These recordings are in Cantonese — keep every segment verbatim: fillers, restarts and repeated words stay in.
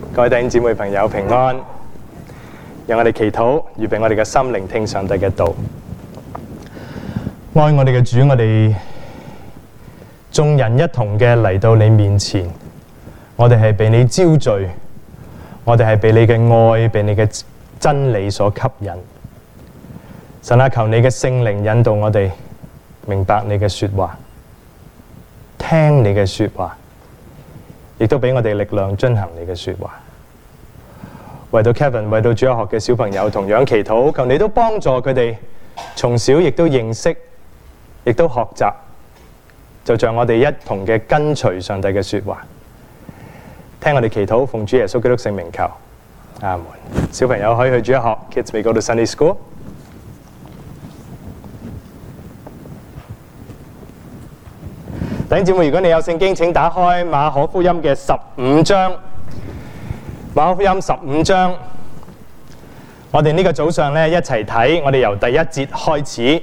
各位弟兄姊妹朋友平安，讓我哋祈禱，預備我哋嘅心聆聽上帝嘅道。愛我哋嘅主，我哋眾人一同嘅嚟到你面前，我哋係被你招聚，我哋係被你嘅愛、被你嘅真理所吸引。神啊，求你嘅聖靈引導我哋明白你嘅說話，聽你嘅說話，亦都俾我哋力量遵行你嘅說話。為到 Kevin， 為到主日學嘅小朋友同樣祈禱，求你都幫助佢哋從小亦都認識，亦都學習，就像我哋一同嘅跟隨上帝嘅說話。聽我哋祈禱，奉主耶穌基督聖名求，阿門。小朋友可以去主日學 ，Kids may go to Sunday school。弟兄姊妹，如果你有聖經，請打開馬可福音嘅十五章。馬可福音十五章，我哋呢個早上咧一齊睇，我哋由第一節開始。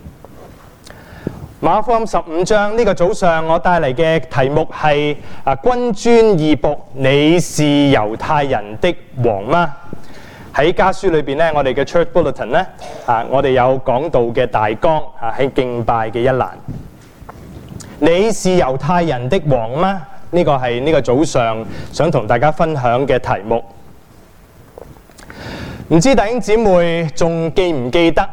馬可福音十五章呢個早上，我帶嚟嘅題目係啊，君尊義僕，你是猶太人的王嗎？喺家書裏邊咧，我哋嘅 Church Bulletin 咧啊，我哋有講道嘅大綱啊，喺敬拜嘅一欄。你是猶太人的王嗎？呢個係呢個早上想同大家分享嘅題目。唔知弟兄姊妹仲記唔記得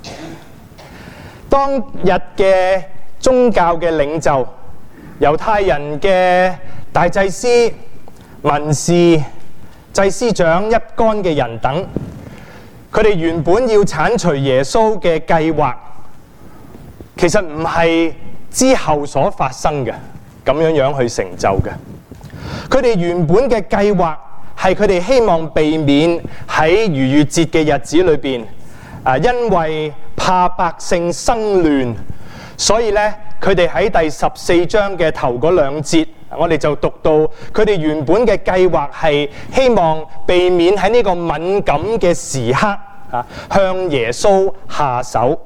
當日嘅宗教嘅領袖、猶太人嘅大祭司、文士、祭司長一干嘅人等，佢哋原本要剷除耶穌嘅計劃，其實唔係之後所發生嘅，咁樣樣去成就嘅。佢哋原本嘅計劃係佢哋希望避免喺逾越節嘅日子裏邊，啊，因為怕百姓生亂，所以咧佢哋喺第十四章嘅頭嗰兩節，我哋就讀到佢哋原本嘅計劃係希望避免喺呢個敏感嘅時刻啊，向耶穌下手。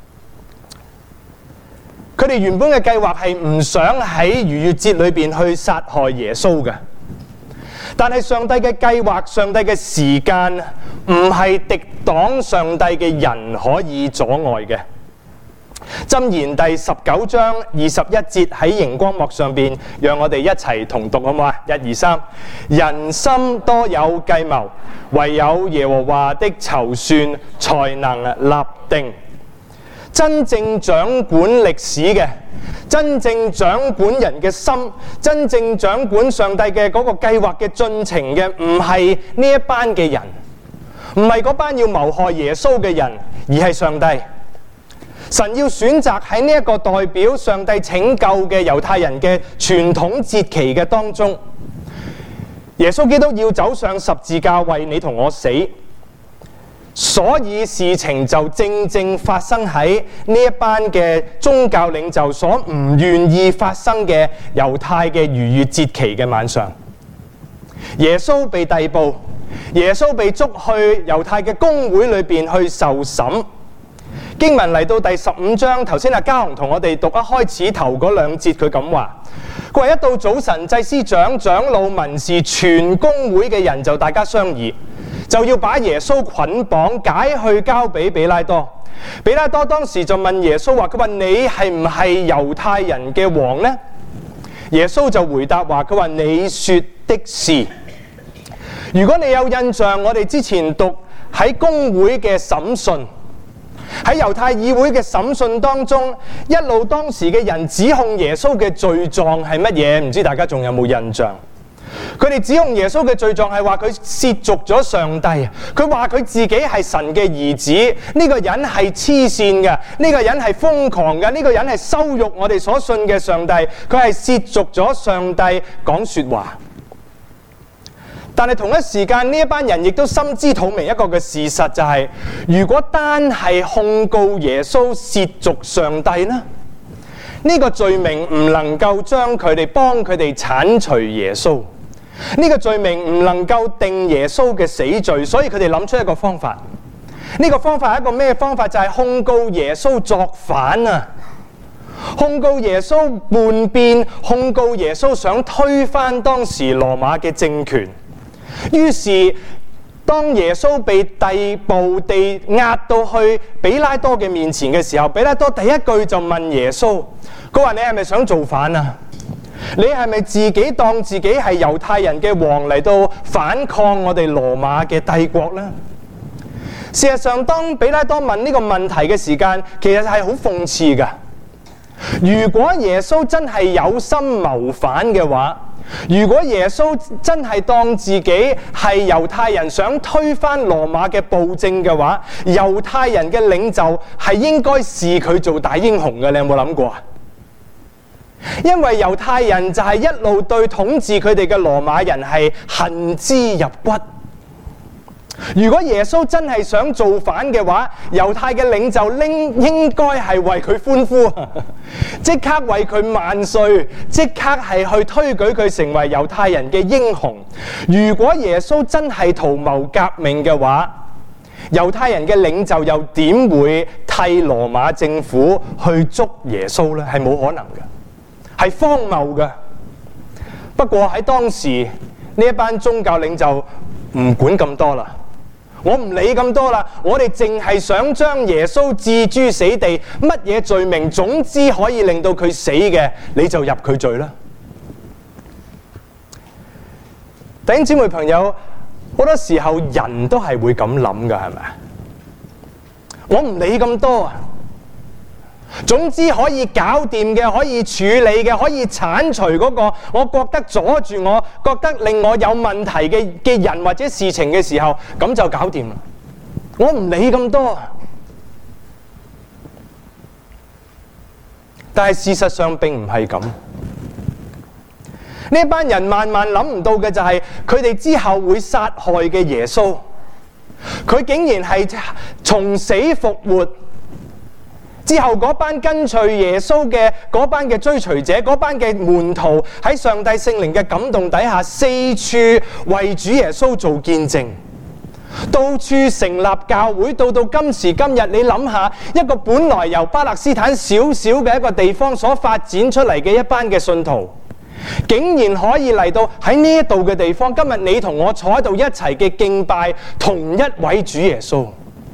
佢哋原本嘅計劃係唔想喺逾越節裏邊去殺害耶穌嘅，但係上帝嘅計劃、上帝嘅時間唔係敵擋上帝嘅人可以阻礙嘅。箴言第十九章二十一節喺熒光幕上邊，讓我哋一齊同讀好唔好啊？一二三，人心多有計謀，唯有耶和華的籌算才能立定。真正掌管歷史嘅，真正掌管人嘅心，真正掌管上帝嘅嗰個計劃嘅進程嘅，唔係呢一班嘅人，唔係嗰班要謀害耶穌嘅人，而係上帝。神要選擇喺呢一個代表上帝拯救嘅猶太人嘅傳統節期嘅當中，耶穌基督要走上十字架為你同我死。所以事情就正正發生喺呢一班嘅宗教領袖所唔願意發生嘅猶太嘅逾越節期嘅晚上。耶穌被逮捕，耶穌被捉去猶太嘅公會裏邊去受審。經文嚟到第十五章，頭先阿嘉雄同我哋讀一開始頭嗰兩節，佢咁話：佢話一到早晨，祭司長、長老、文士、全公會嘅人就大家商議，就要把耶穌捆綁解去交俾比拉多。比拉多當時就問耶穌話：佢話你係唔係猶太人嘅王呢？耶穌就回答話：佢話你說的是。如果你有印象，我哋之前讀喺公會嘅審訊，喺猶太議會嘅審訊當中，一路當時嘅人指控耶穌嘅罪狀係乜嘢？唔知大家仲有冇印象？佢哋指控耶穌嘅罪狀係話佢褻瀆咗上帝，佢話佢自己係神嘅兒子，呢個人係黐線嘅，呢個人係瘋狂嘅，呢個人係羞辱我哋所信嘅上帝，佢係褻瀆咗上帝講說話。但係同一時間，呢一班人亦都心知肚明一個嘅事實，就係如果單係控告耶穌褻瀆上帝呢，呢個罪名唔能夠將佢哋幫佢哋剷除耶穌，呢個罪名唔能夠定耶穌嘅死罪，所以佢哋諗出一個方法。呢個方法係一個咩方法？就係控告耶穌作反啊！控告耶穌叛變，控告耶穌想推翻當時羅馬嘅政權。 於是當耶穌被逮捕地押到去比拉多嘅面前嘅時候，比拉多第一句就問耶穌，佢話：你係咪想造反啊？你係咪自己當自己係猶太人嘅王嚟到反抗我哋羅馬嘅帝國呢？事實上，當比拉多問呢個問題嘅時間，其實係好諷刺㗎。如果耶穌真係有心謀反嘅話，如果耶穌真係當自己係猶太人想推翻羅馬嘅暴政嘅話，猶太人嘅領袖係應該視佢做大英雄嘅。你有冇諗過啊？因為猶太人就係一路對統治佢哋嘅羅馬人係恨之入骨。如果耶穌真係想造反嘅話，猶太嘅領袖應應該係為佢歡呼，即刻為佢萬歲，即刻係去推舉佢成為猶太人嘅英雄。如果耶穌真係圖謀革命嘅話，猶太人嘅領袖又點會替羅馬政府去捉耶穌呢？係冇可能嘅，係荒謬嘅。不過喺當時呢一班宗教領袖唔管咁多啦。我唔理咁多啦，我哋淨係想將耶穌置諸死地，乜嘢罪名，總之可以令到佢死嘅，你就入佢罪啦。弟兄姊妹朋友，好多時候人都係會咁諗噶，係咪？我唔理咁多啊，總之可以搞掂嘅，可以處理嘅，可以剷除嗰個我覺得阻住我、覺得令我有問題嘅嘅人或者事情嘅時候，咁就搞掂啦。我唔理咁多。但係事實上並唔係咁。呢班人萬萬諗唔到嘅就係佢哋之後會殺害嘅耶穌，佢竟然係從死復活。之後嗰班跟隨耶穌嘅嗰班嘅追隨者，嗰班嘅門徒喺上帝聖靈嘅感動底下，四處為主耶穌做見證，到處成立教會。到到今時今日，你諗下，一個本來由巴勒斯坦小小嘅一個地方所發展出嚟嘅一班嘅信徒，竟然可以嚟到喺呢一度嘅地方，今日你同我坐喺度一齊嘅敬拜同一位主耶穌。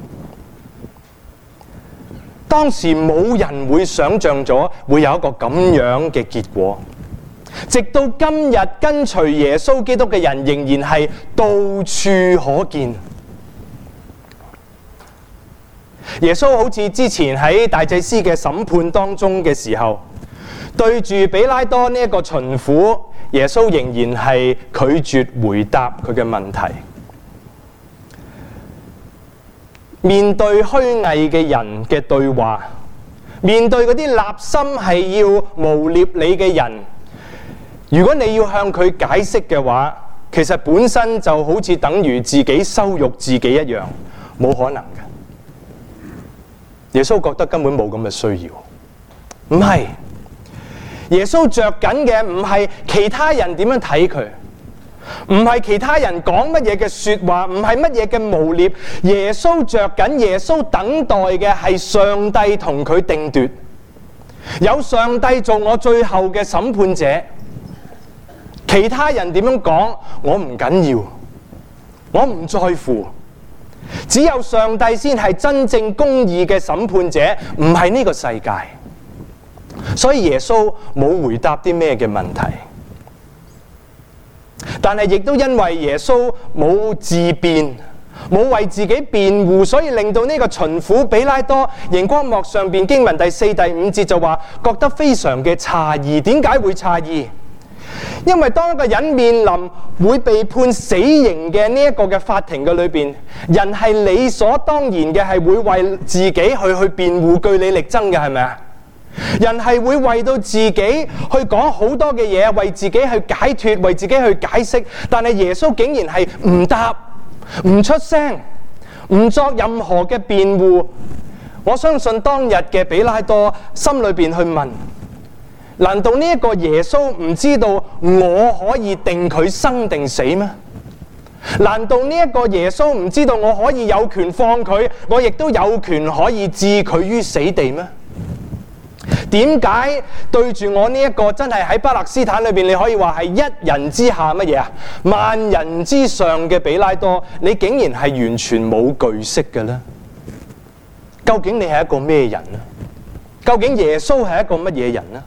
當時冇人會想象咗會有一個咁樣嘅結果，直到今日跟隨耶穌基督嘅人仍然係到處可見。耶穌好似之前喺大祭司嘅審判當中嘅時候，對住比拉多呢一個巡撫，耶穌仍然係拒絕回答佢嘅問題。面對虛偽嘅人嘅對話，面對嗰啲立心係要誣衊你嘅人，如果你要向佢解釋嘅話，其實本身就好似等於自己羞辱自己一樣，冇可能嘅。耶穌覺得根本冇咁嘅需要。唔係，耶穌着緊嘅唔係其他人點樣睇佢，唔係其他人講乜嘢嘅說話，唔係乜嘢嘅誣衊。耶穌着緊，耶穌等待嘅係上帝同佢定奪，有上帝做我最後嘅審判者。其他人點樣講，我唔緊要，我唔在乎。只有上帝先係真正公義嘅審判者，唔係呢個世界。所以耶穌冇回答啲咩嘅問題。但係亦都因為耶穌冇自辯，冇為自己辯護，所以令到呢個巡撫比拉多熒光幕上邊經文第四、第五節就話覺得非常嘅詫異。點解會詫異？因為當一個人面臨會被判死刑嘅呢一個嘅法庭嘅裏邊，人係理所當然嘅係會為自己去去辯護，據理力爭嘅，係咪啊？人係會為到自己去講好多嘅嘢，為自己去解脫，為自己去解釋。但係耶穌竟然係唔答、唔出聲、唔作任何嘅辯護。我相信當日嘅比拉多心裏邊去問：難道呢一個耶穌唔知道我可以定佢生定死咩？難道呢一個耶穌唔知道我可以有權放佢，我亦都有權可以置佢於死地咩？ 點解對住我呢一個真係喺巴勒斯坦裏邊，你可以話係一人之下乜嘢啊？萬人之上嘅比拉多，你竟然係完全冇懼色嘅呢？究竟你係一個咩人呢？究竟耶穌係一個乜嘢人呢？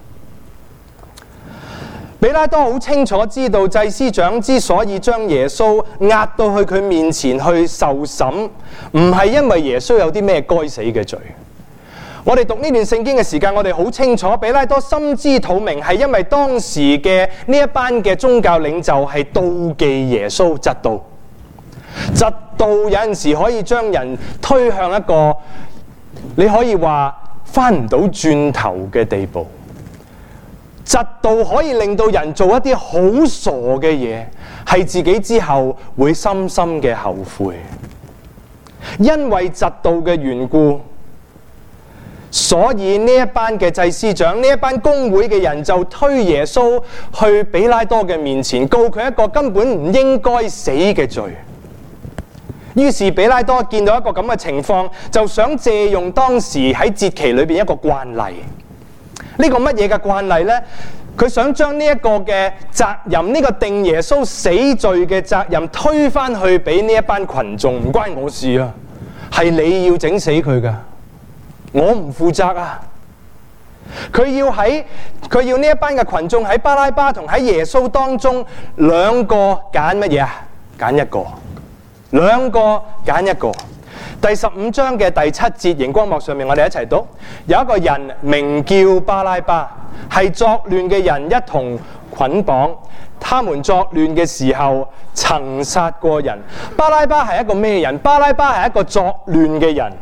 比拉多好清楚知道，祭司長之所以將耶穌押到去佢面前去受審，唔係因為耶穌有啲咩該死嘅罪。我哋讀呢段聖經嘅時間，我哋好清楚，比拉多心知肚明，係因為當時嘅呢一班嘅宗教領袖係妒忌耶穌，嫉妒，嫉妒有陣時可以將人推向一個你可以話翻唔到轉頭嘅地步。嫉妒可以令到人做一啲好傻嘅嘢，係自己之後會深深嘅後悔。因為嫉妒嘅緣故，所以呢一班嘅祭司長，呢一班公會嘅人就推耶穌去比拉多嘅面前，告佢一個根本唔應該死嘅罪。於是比拉多見到一個咁嘅情況，就想借用當時喺節期裏邊一個慣例。呢個乜嘢嘅慣例呢？佢想將呢一個嘅責任，呢個定耶穌死罪嘅責任推返去俾呢一班群眾，唔關我事啊，係你要整死佢㗎，我唔負責啊！佢要喺佢要呢一班嘅群眾喺巴拉巴同喺耶穌當中兩個揀乜嘢啊？揀一個，兩個揀一個。第十五章嘅第七節，熒光幕上面我哋一齊讀。有一個人名叫巴拉巴，係作亂嘅人一同捆綁，他們作亂嘅時候曾殺過人。巴拉巴係一個咩人？巴拉巴係一個作亂嘅人。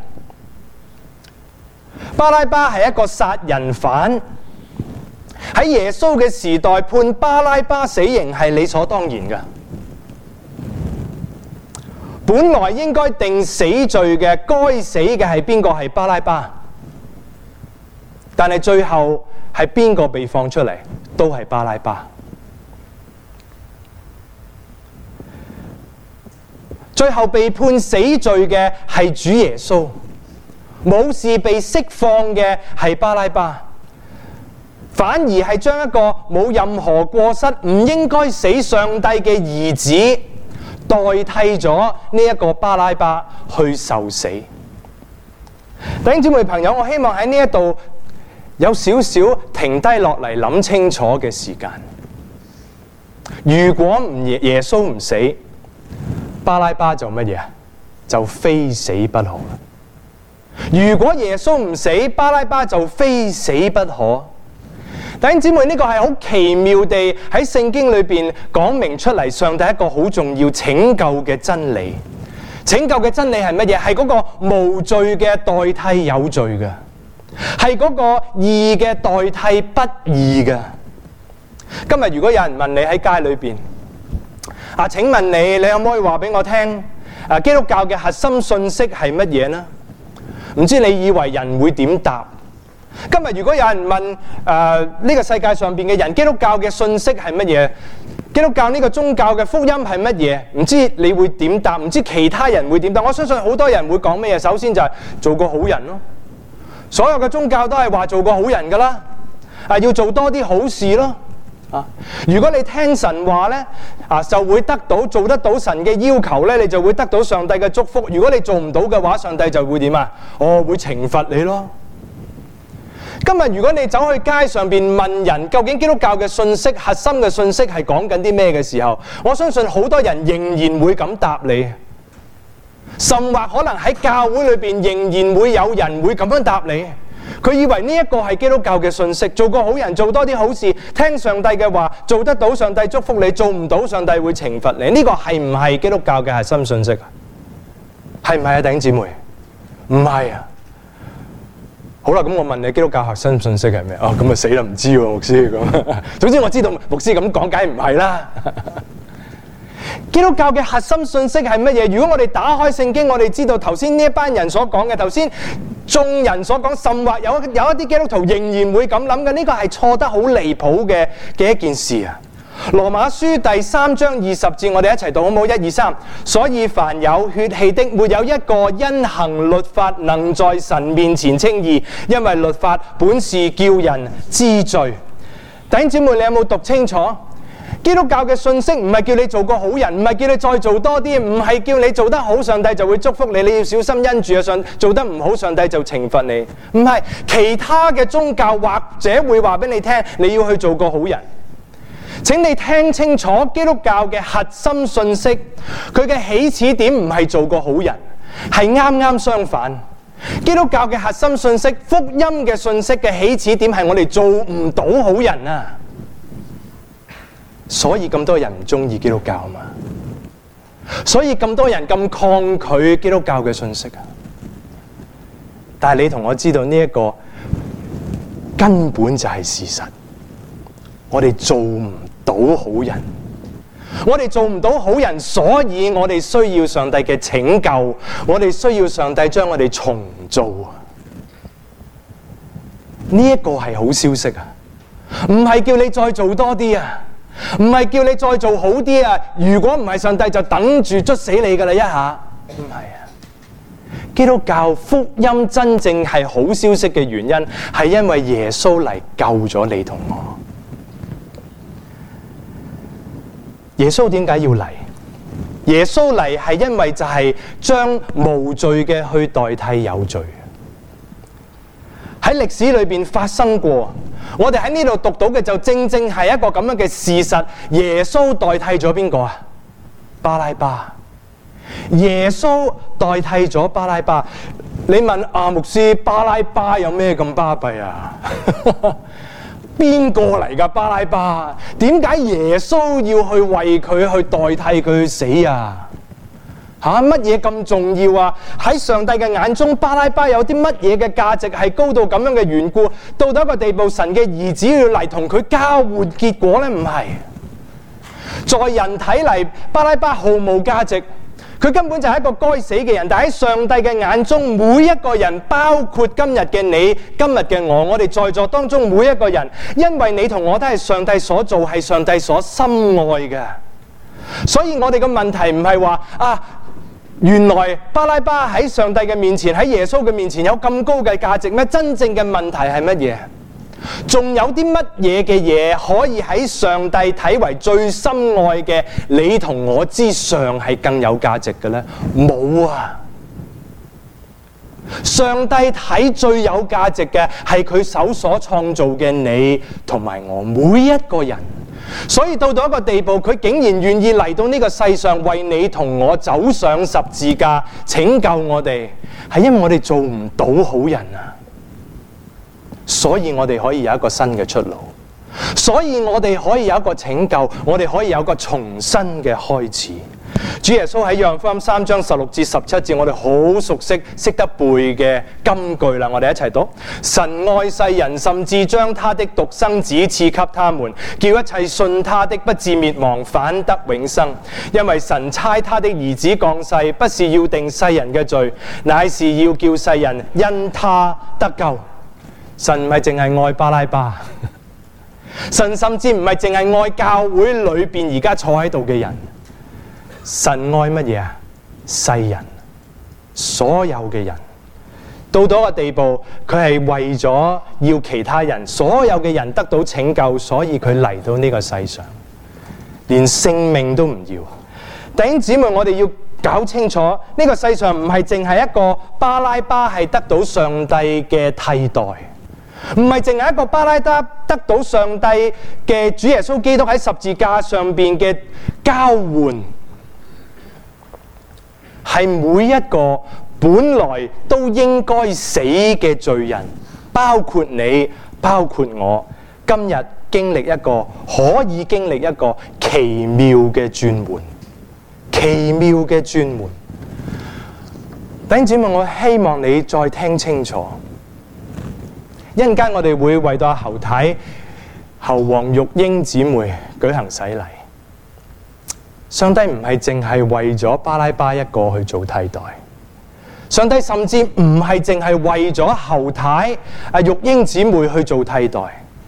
巴拉巴係一個殺人犯。喺耶穌嘅時代，判巴拉巴死刑係理所當然嘅。本來應該定死罪嘅，該死嘅係邊個？係巴拉巴。但係最後係邊個被放出嚟？都係巴拉巴。最後被判死罪嘅係主耶穌，冇事被釋放嘅係巴拉巴，反而係將一個冇任何過失、唔應該死上帝嘅兒子代替咗呢一個巴拉巴去受死。弟兄姊妹朋友，我希望喺呢一度有少少停低落嚟諗清楚嘅時間。如果唔耶穌唔死，巴拉巴就乜嘢？就非死不可。如果耶穌唔死，巴拉巴就非死不可。弟兄姊妹，呢個係好奇妙地喺聖經裏邊講明出嚟，上帝一個好重要拯救嘅真理。拯救嘅真理係乜嘢？係嗰個無罪嘅代替有罪嘅，係嗰個義嘅代替不義嘅。今日如果有人問你喺街裏邊啊，請問你，你可唔可以話俾我聽啊？基督教嘅核心信息係乜嘢呢？唔知你以為人會點答？今日如果有人問誒呢、呃這個世界上邊嘅人，基督教嘅信息係乜嘢？基督教呢個宗教嘅福音係乜嘢？唔知你會點答？唔知其他人會點答？我相信好多人會講咩嘢？首先就係做個好人咯。所有嘅宗教都係話做個好人噶啦，啊要做多啲好事咯。啊，如果你聽神話咧，啊就會得到做得到神嘅要求咧，你就會得到上帝嘅祝福。如果你做唔到嘅話，上帝就會點啊？哦，會懲罰你咯。今日如果你走去街上邊問人究竟基督教嘅信息、核心嘅信息係講緊啲咩嘅時候，我相信好多人仍然會咁答你，甚或可能喺教會裏邊仍然會有人會咁樣答你。佢以為呢一個係基督教嘅信息，做個好人，做多啲好事，聽上帝嘅話，做得到上帝祝福你，做唔到上帝會懲罰你。呢個係唔係基督教嘅核心信息啊？係唔係啊，弟兄姊妹？唔係啊。好啦，咁我問你，基督教核心信息係咩？哦，咁啊死啦，唔知喎，牧師咁。總之我知道牧師咁講，梗係唔係啦。基督教嘅核心信息係乜嘢？如果我哋打開聖經，我哋知道頭先呢一班人所講嘅，頭先眾人所講，甚或有有一啲基督徒仍然會咁諗嘅，呢個係錯得好離譜嘅嘅一件事啊！ 羅馬書第三章二十節，我哋一齊讀好唔好？一二三。所以凡有血氣的，沒有一個因行律法能在神面前稱義，因為律法本是叫人知罪。弟兄姊妹，你有冇讀清楚？基督教嘅信息唔係叫你做個好人，唔係叫你再做多啲，唔係叫你做得好，上帝就會祝福你。你要小心因住啊，上做得唔好，上帝就懲罰你。唔係，其他嘅宗教或者會話俾你聽，你要去做個好人。請你聽清楚基督教嘅核心信息，佢嘅起始點唔係做個好人，係啱啱相反。基督教嘅核心信息，福音嘅信息嘅起始點係我哋做唔到好人啊！所以咁多人唔中意基督教嘛，所以咁多人咁抗拒基督教嘅信息啊！但係你同我知道呢一個根本就係事實，我哋做唔到好人，我哋做唔到好人，所以我哋需要上帝嘅拯救，我哋需要上帝將我哋重造啊！呢一個係好消息啊，唔係叫你再做多啲啊！唔係叫你再做好啲啊！如果唔係，上帝就等住捽死你噶啦一下。唔係啊！基督教福音真正係好消息嘅原因，係因為耶穌嚟救咗你同我。耶穌點解要嚟？耶穌嚟係因為就係將無罪嘅去代替有罪。喺歷史裏邊發生過，我哋喺呢度讀到嘅就正正係一個咁樣嘅事實。耶穌代替咗邊個啊？巴拉巴。耶穌代替咗巴拉巴。你問阿牧師，巴拉巴有咩咁巴閉啊？邊個嚟㗎巴拉巴？點解耶穌要去為佢去代替佢去死啊？吓，乜嘢咁重要啊？喺上帝嘅眼中，巴拉巴有啲乜嘢嘅價值係高到咁樣嘅緣故，到到一個地步，神嘅兒子要嚟同佢交換結果呢？唔係，在人睇嚟，巴拉巴毫無價值，佢根本就係一個該死嘅人。但喺上帝嘅眼中，每一個人，包括今日嘅你、今日嘅我，我哋在座當中每一個人，因為你同我都係上帝所做，係上帝所深愛嘅，所以我哋嘅問題唔係話啊，原來巴拉巴喺上帝嘅面前，喺耶穌嘅面前有咁高嘅價值咩？真正嘅問題係乜嘢？仲有啲乜嘢嘅嘢可以喺上帝睇為最深愛嘅你同我之上係更有價值嘅呢？冇啊！上帝睇最有價值嘅係佢手所創造嘅你同埋我每一個人。所以到到一個地步，佢竟然願意嚟到呢個世上，為你同我走上十字架，拯救我哋，係因為我哋做唔到好人啊！所以我哋可以有一個新嘅出路，所以我哋可以有一個拯救，我哋可以有一個重新嘅開始。主耶穌喺約翰福音三章十六至十七節，我哋好熟悉、識得背嘅金句啦，我哋一齊讀：神愛世人，甚至將他的獨生子賜給他們，叫一切信他的不至滅亡，反得永生。因為神差他的兒子降世，不是要定世人嘅罪，乃是要叫世人因他得救。神唔係淨係愛巴拉巴，神甚至唔係淨係愛教會裏邊而家坐喺度嘅人。神愛乜嘢啊？世人，所有嘅人，到到一個地步，佢係為咗要其他人，所有嘅人得到拯救，所以佢嚟到呢個世上，連性命都唔要。弟兄姊妹，我哋要搞清楚，呢、這個世上唔係淨係一個巴拉巴係得到上帝嘅替代，唔係淨係一個巴拉巴得到上帝嘅主耶穌基督喺十字架上邊嘅交換。係每一個本來都應該死嘅罪人，包括你，包括我，今日經歷一個可以經歷一個奇妙嘅轉換，奇妙嘅轉換。弟兄姊妹，我希望你再聽清楚。一陣間我哋會為到阿侯太、侯王玉英姊妹舉行洗禮。上帝唔係淨係為咗巴拉巴一個去做替代，上帝甚至唔係淨係為咗侯太、阿玉英姊妹去做替代。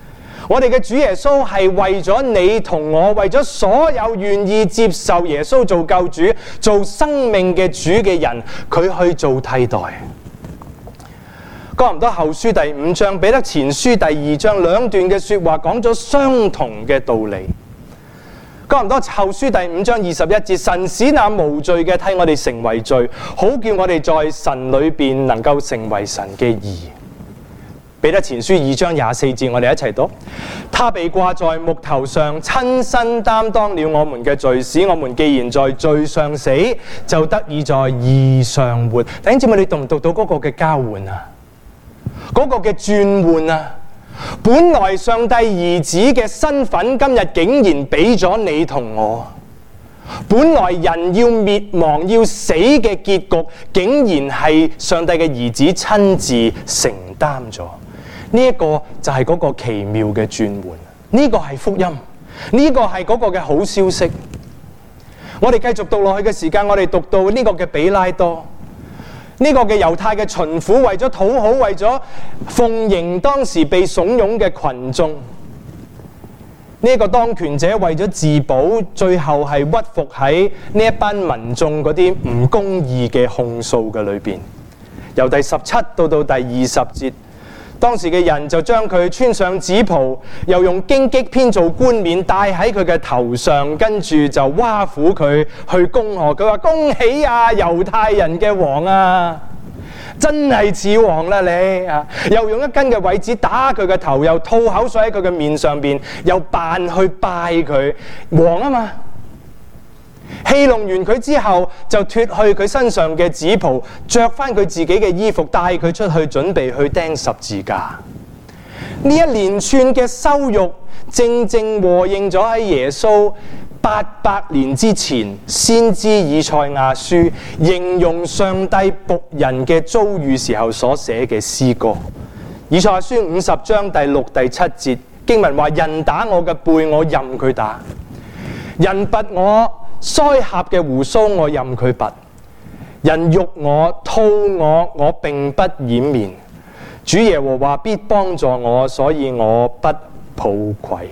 我哋嘅主耶穌係為咗你同我，為咗所有願意接受耶穌做救主、做生命嘅主嘅人，佢去做替代。哥林多後書第五章、彼得前書第二章兩段嘅說話講咗相同嘅道理。哥林多後書第五章二十一節，神使那無罪嘅替我哋成為罪，好叫我哋在神裏邊能夠成為神嘅義。彼得前書二章廿四節，我哋一齊讀：他被掛在木頭上，親身擔當了我們嘅罪，使我們既然在罪上死，就得以在義上活。弟兄姊妹，你讀唔讀到嗰個嘅交換啊？嗰個嘅轉換啊！本來上帝兒子嘅身份，今日竟然俾咗你同我。本來人要滅亡要死嘅結局，竟然係上帝嘅兒子親自承擔咗。呢一個就係嗰個奇妙嘅轉換。呢個係福音，呢個係嗰個嘅好消息。我哋繼續讀落去嘅時間，我哋讀到呢個嘅比拉多。呢個嘅猶太嘅巡撫為咗討好，為咗奉迎當時被慫恿嘅群眾，呢一個當權者為咗自保，最後係屈服喺呢一班民眾嗰啲唔公義嘅控訴嘅裏邊。由第十七到到第二十節，當時嘅人就將佢穿上紫袍，又用荊棘編做冠冕戴喺佢嘅頭上，跟住就挖苦佢去恭賀佢話：恭喜啊，猶太人嘅王啊！真係似王啦你啊！又用一根嘅葦子打佢嘅頭，又吐口水喺佢嘅面上邊，又扮去拜佢王啊嘛！戲弄完佢之後，就脫去佢身上嘅紫袍，着翻佢自己嘅衣服，帶佢出去準備去釘十字架。呢一連串嘅羞辱，正正和應咗喺耶穌八百年之前先知以賽亞書形容上帝僕人嘅遭遇時候所寫嘅詩歌。以賽亞書五十章第六、第七節經文話：人打我嘅背，我任佢打；人拔我腮頰嘅鬍鬚，我任佢拔；人辱我、吐我，我並不掩面。主耶和華必幫助我，所以我不抱愧。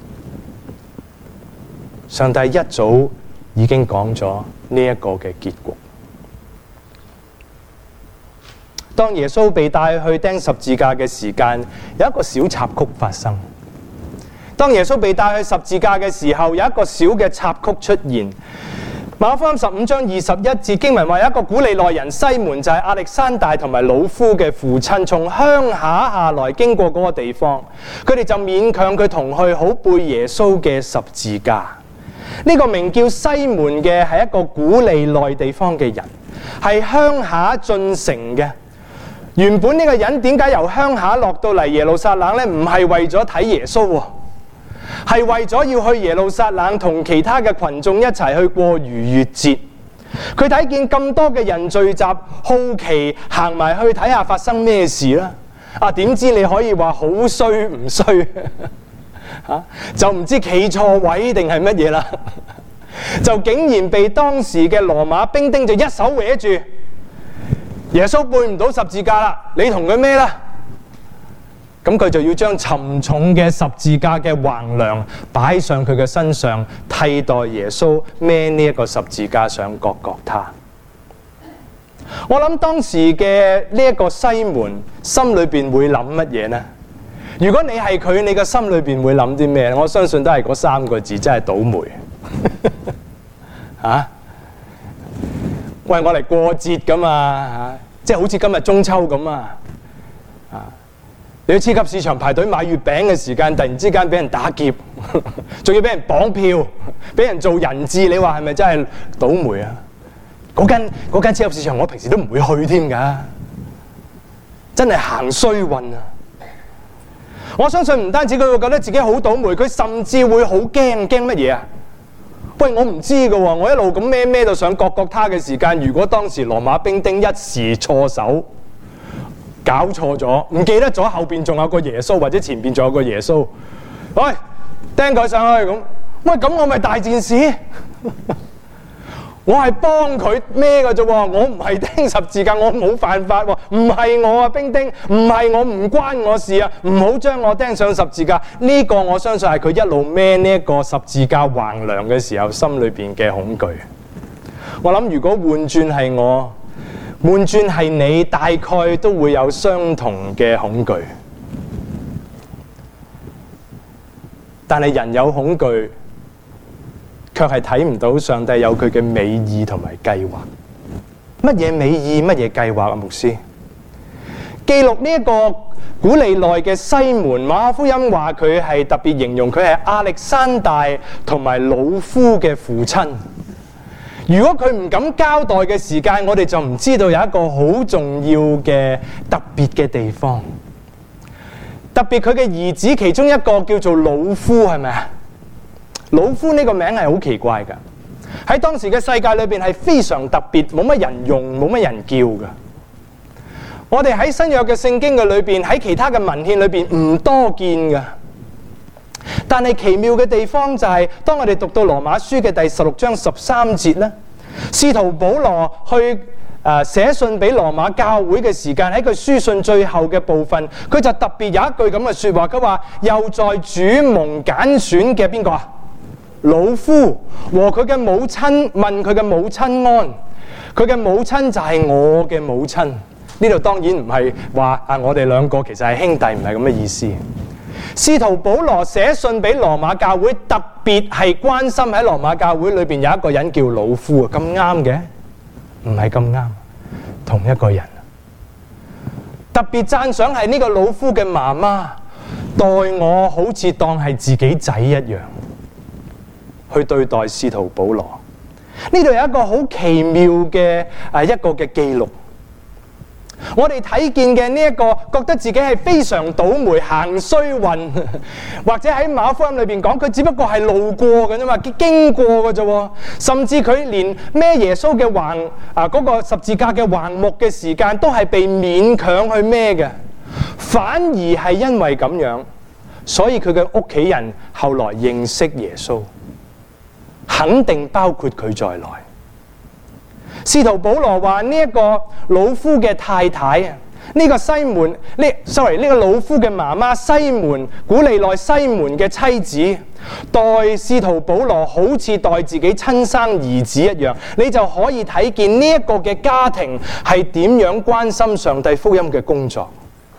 上帝一早已經講咗呢一個嘅結局。當耶穌被帶去釘十字架嘅時間，有一個小插曲發生。當耶穌被帶去十字架嘅時候，有一個小嘅插曲出現。馬可福音十五章二十一節經文話，有一個古利奈人西門，就係亞歷山大同埋魯孚嘅父親，從鄉下下來經過嗰個地方，佢哋就勉強佢同去，好背耶穌嘅十字架。呢、這個名叫西門嘅係一個古利奈地方嘅人，係鄉下進城嘅。原本呢個人點解由鄉下落到嚟耶路撒冷呢？唔係為咗睇耶穌喎，係為咗要去耶路撒冷同其他嘅群眾一齊去過逾越節。佢睇見咁多嘅人聚集，好奇行埋去睇下發生咩事啦。啊，點知你可以話好衰唔衰？啊、就唔知企錯位定係乜嘢啦，就竟然被當時嘅羅馬兵丁就一手搲住，耶穌背唔到十字架啦，你同佢孭啦，咁佢就要將沉重嘅十字架嘅橫梁擺上佢嘅身上，替代耶穌孭呢一個十字架上各各他。我諗當時嘅呢一個西門心裏邊會諗乜嘢呢？如果你係佢，你嘅心裏邊會諗啲咩？我相信都係嗰三個字，真係倒霉。嚇、啊！喂，我嚟過節噶嘛嚇，即係好似今日中秋咁啊！啊，你去超級市場排隊買月餅嘅時間，突然之間俾人打劫，仲要俾人綁票，俾人做人質，你話係咪真係倒霉啊？嗰間嗰間超級市場，我平時都唔會去添㗎，真係行衰運啊！我相信唔單止佢會覺得自己好倒霉，佢甚至會好驚，驚乜嘢啊？喂，我唔知㗎喎，我一路咁孭孭到上各各他嘅時間，如果當時羅馬兵丁一時錯手搞錯咗，唔記得咗後邊仲有個耶穌，或者前邊仲有個耶穌，喂，釘佢上去咁，喂，咁我咪大件事？ 我係幫佢孭嘅啫喎，我唔係釘十字架，我冇犯法喎，唔係我啊兵丁，唔係我，唔關我事啊，唔好將我釘上十字架。呢個我相信係佢一路孭呢一個十字架橫梁嘅時候心裏邊嘅恐懼。我諗如果換轉係我，換轉係你，大概都會有相同嘅恐懼。但係人有恐懼，卻係睇唔到上帝有佢嘅美意同埋計劃。乜嘢美意？乜嘢計劃啊？牧師記錄呢一個古利奈嘅西門，馬可福音話佢係特別形容佢係亞歷山大同埋魯孚嘅父親。如果佢唔敢交代嘅時間，我哋就唔知道有一個好重要嘅特別嘅地方。特別佢嘅兒子其中一個叫做魯孚，係咪啊？魯孚呢個名係好奇怪㗎，喺當時嘅世界裏邊係非常特別，冇乜人用，冇乜人叫㗎。我哋喺新約嘅聖經嘅裏邊，喺其他嘅文獻裏邊唔多見㗎。但係奇妙嘅地方就係、是，當我哋讀到羅馬書嘅第十六章十三節咧，使徒保羅去誒寫信俾羅馬教會嘅時間，喺佢書信最後嘅部分，佢就特別有一句咁嘅說話，佢話又在主蒙揀選嘅邊個啊？魯孚和佢嘅母親問佢嘅母親安，佢嘅母親就係我嘅母親。呢度當然唔係話啊，我哋兩個其實係兄弟，唔係咁嘅意思。使徒保羅寫信俾羅馬教會，特別係關心喺羅馬教會裏邊有一個人叫魯孚啊，咁啱嘅？唔係咁啱，同一個人。特別讚賞係呢個魯孚嘅媽媽，待我好似當係自己仔一樣去對待使徒保羅。呢度有一個好奇妙嘅啊一個嘅記錄。我哋睇見嘅呢一個覺得自己係非常倒霉行衰運，或者喺馬可福音裏邊講佢只不過係路過嘅啫嘛，經過嘅啫。甚至佢連孭耶穌嘅橫啊嗰個十字架嘅橫木嘅時間都係被勉強去孭嘅，反而係因為咁樣，所以佢嘅屋企人後來認識耶穌，肯定包括佢在內。使徒保羅話呢一個魯孚嘅太太啊，呢個西門呢 sorry 呢個魯孚嘅媽媽西門古利奈西門嘅妻子，待使徒保羅好似待自己親生兒子一樣，你就可以睇見呢一個嘅家庭係點樣關心上帝福音嘅工作。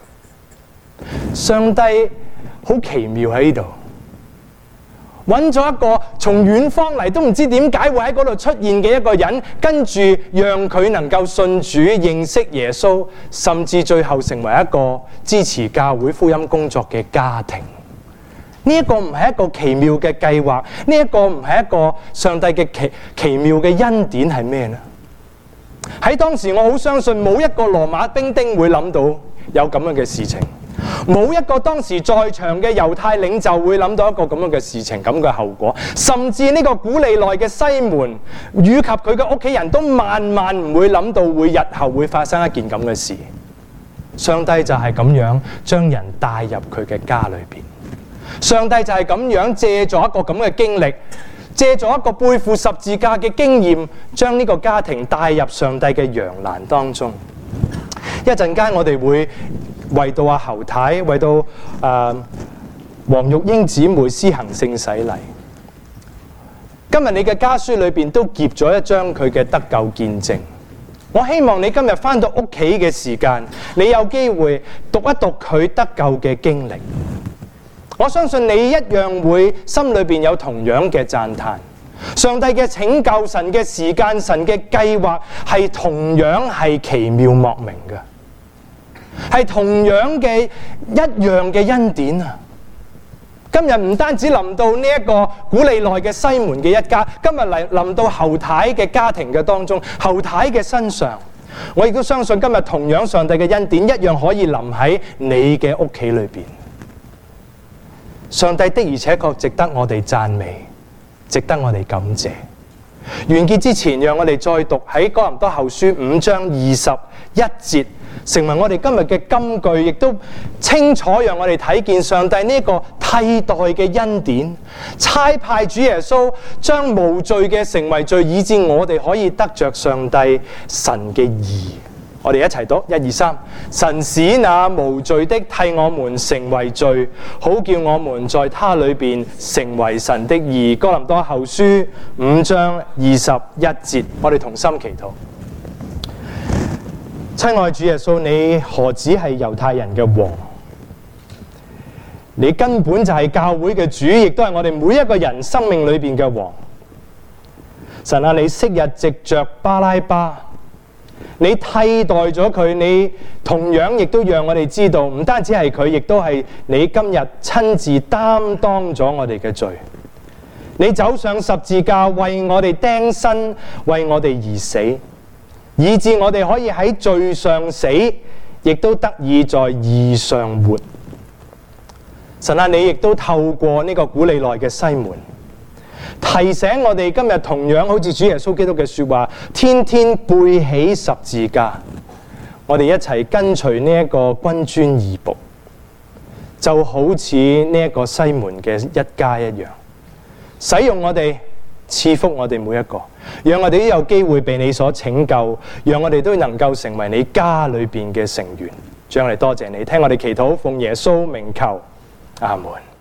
上帝好奇妙喺呢度。揾咗一個從遠方嚟都唔知點解會喺嗰度出現嘅一個人，跟住讓佢能夠信主、認識耶穌，甚至最後成為一個支持教會福音工作嘅家庭。呢一個唔係一個奇妙嘅計劃，呢一個唔係一個上帝嘅奇奇妙嘅恩典係咩呢？喺當時我好相信冇一個羅馬兵丁會諗到有咁樣嘅事情。冇一個當時在場嘅猶太領袖會諗到一個咁樣嘅事情，咁嘅後果，甚至呢個古利奈嘅西門以及佢嘅屋企人都萬萬唔會諗到會日後會發生一件咁嘅事。上帝就係咁樣將人帶入佢嘅家裏邊，上帝就係咁樣借咗一個咁嘅經歷，借咗一個背負十字架嘅經驗，將呢個家庭帶入上帝嘅羊欄當中。一陣間我哋會為到阿侯太，為到誒、呃、黃玉英姊妹施行聖洗禮。今日你嘅家書裏邊都夾咗一張佢嘅得救見證。我希望你今日返到屋企嘅時間，你有機會讀一讀佢得救嘅經歷。我相信你一樣會心裏邊有同樣嘅讚嘆。上帝嘅拯救、神嘅時間、神嘅計劃係同樣係奇妙莫名嘅。係同樣嘅一樣嘅恩典啊！今日唔單止臨到呢一個古利奈嘅西門嘅一家，今日嚟臨到侯太嘅家庭嘅當中，侯太嘅身上，我亦都相信今日同樣上帝嘅恩典一樣可以臨喺你嘅屋企裏邊。上帝的而且確值得我哋讚美，值得我哋感謝。完結之前，讓我哋再讀喺哥林多後書五章二十一節，成為我哋今日嘅金句，亦都清楚讓我哋睇見上帝呢個替代嘅恩典，差派主耶穌將無罪嘅成為罪，以致我哋可以得着上帝神嘅義。我哋一齊讀，一二三，神使那無罪的替我們成為罪，好叫我們在他裏邊成為神的義。哥林多後書五章二十一節，我哋同心祈禱。親愛主耶穌，你何止係猶太人嘅王？你根本就係教會嘅主，亦都係我哋每一個人生命裏邊嘅王。神啊，你昔日藉着巴拉巴，你替代咗佢，你同樣亦都讓我哋知道，唔單止係佢，亦都係你今日親自擔當咗我哋嘅罪。你走上十字架，為我哋釘身，為我哋而死，以致我哋可以喺罪上死，亦都得以在義上活。神啊，你亦都透過呢個古利奈嘅西門，提醒我哋今日同樣好似主耶穌基督嘅說話，天天背起十字架，我哋一齊跟隨呢一個君尊義僕，就好似呢一個西門嘅一家一樣，使用我哋，賜福我哋每一個，讓我哋都有機會被你所拯救，讓我哋都能夠成為你家裏邊嘅成員。主，我哋多謝你，聽我哋祈禱，奉耶穌名求，阿門。